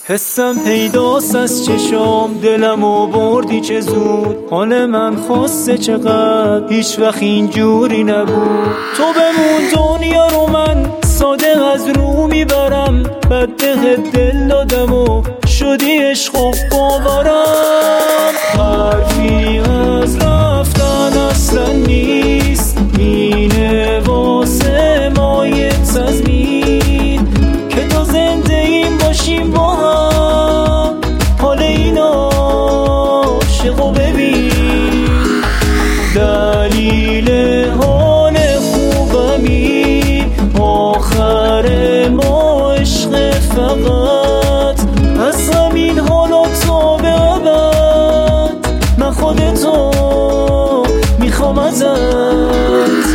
حسم پیداست از چشام، دلمو بردی چه زود. حال من خواسته چقدر، هیچ وقت اینجوری نبود. تو بمون دنیا رو من صادق از رو میبرم، بده دل دادم و شدی عشق و باورم. حرفی از رفتن اصلا نیست، اینه واسه ما یه تضمین که تا زنده این باشیم با هم. حال این عاشقو ببین، دلیل حال خوبمی آخر ما عشق فقط. از همین حالا تا به ابد من خودتو میخوام ازت.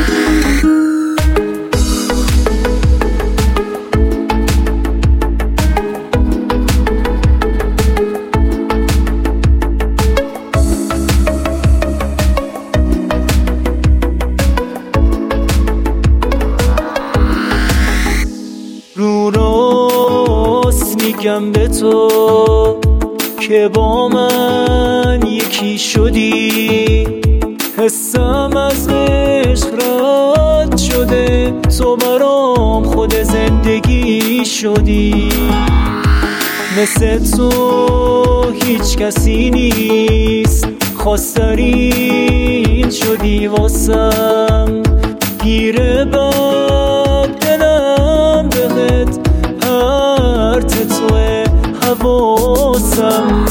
رو راست میگم به تو که با من یکی شدی. حسم از عشق رد شده، تو برام خود زندگی شدی. مثل تو هیچ کسی نیست، خواسترین شدی واسم. گیره بر دلم بهت پرت توه حواسم.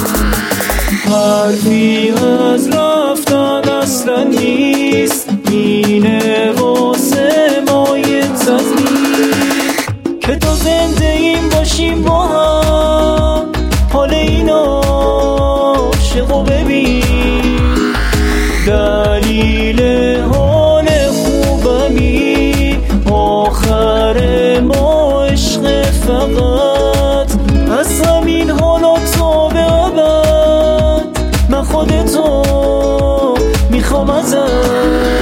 حرفی از رفتن اصلا نیست، اینه واسه ما یه تضمین که تا زنده این باشیم با هم. حال این عاشقو ببین، دلیل حال خوبمی آخر ما عشق فقط. از همین حالا تا به ابد من خودتو میخوام ازت.